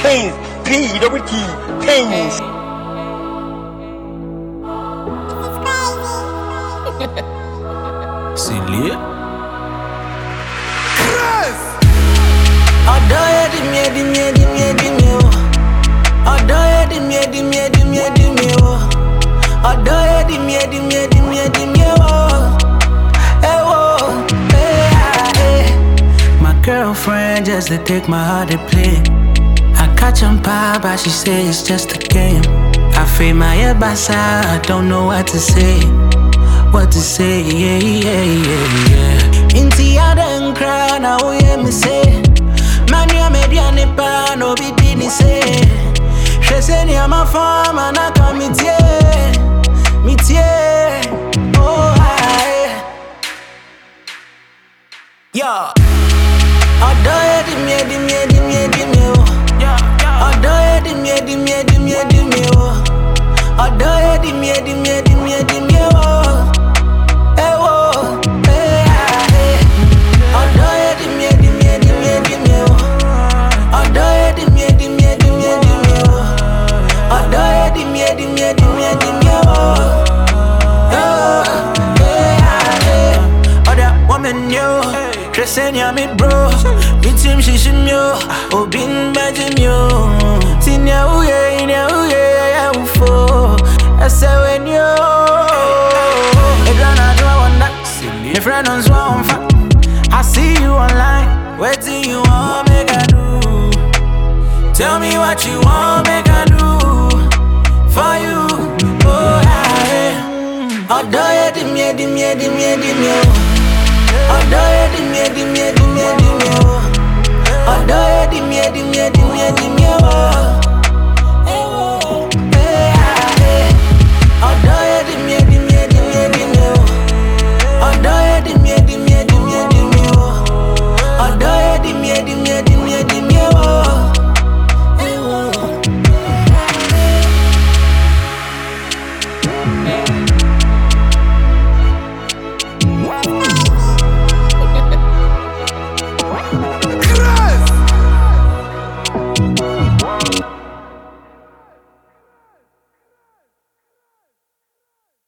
Pains, P-double-T, Pains. Silly. My girlfriend just to take my heart to play. I catch on pie, but she say it's just a game. I feel my head by side, I don't know what to say. What to say, Inti I don't cry, now hear me say. Man, you made ya nipa, no be dini say. She say ni ama farm, and I come meet oh hi. Yeah. Adore dim oh. Adore dim oh. Adore dim oh. Senya me bro, bitim shishim yo, obin bajim yo. Tinya uye, ya ufo. Ese when yo. Egrana do I wonder. If friend on swan fa, I see you online. What do you want me to do? Tell me what you want me to do for you. Oh hey, adore dim yo. Adore dim yo. Adore dim yo.